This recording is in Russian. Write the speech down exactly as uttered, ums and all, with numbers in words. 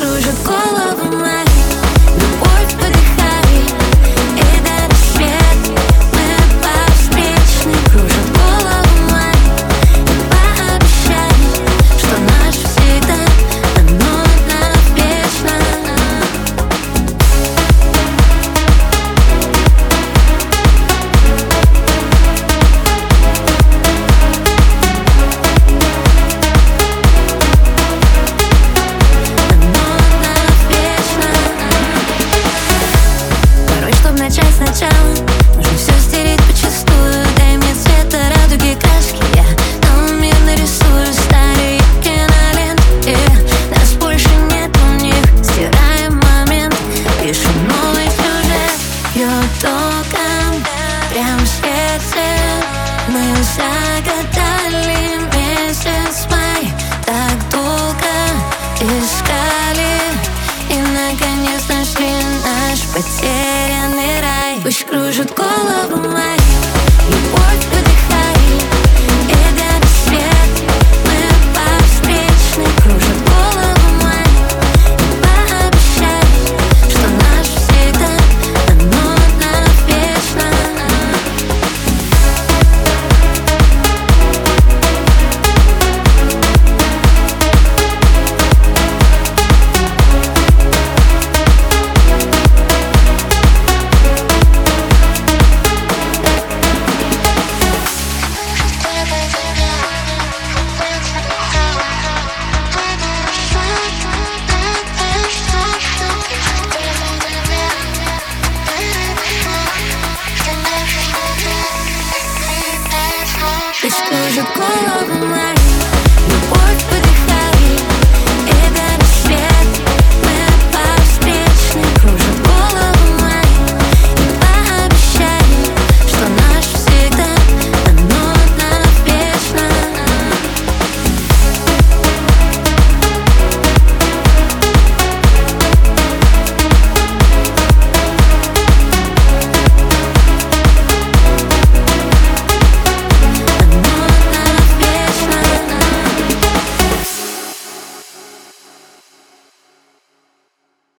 кружит голову моей. Любовь, подыхай, и до рассвета мы по встречной. Кружит голову моей, и пообещай, что наше всегда, оно навечно. Начать сначала, нужно все стереть почистую. Дай мне цвета радуги краски, я новый мир нарисую. Старые киноленты, нас больше нет у них. Стираем момент, пишем новый сюжет. Бьет током прям в сердце. Мы загадали месяц май, так долго искали и наконец нашли наш потерянный рай. Пусть кружит голову моей, любовь, подыхай, и до рассвета мы по встречной. Кружит голову моей, и пообещай, что наше всегда, оно навечно. Пусть кружит голову моей, любовь.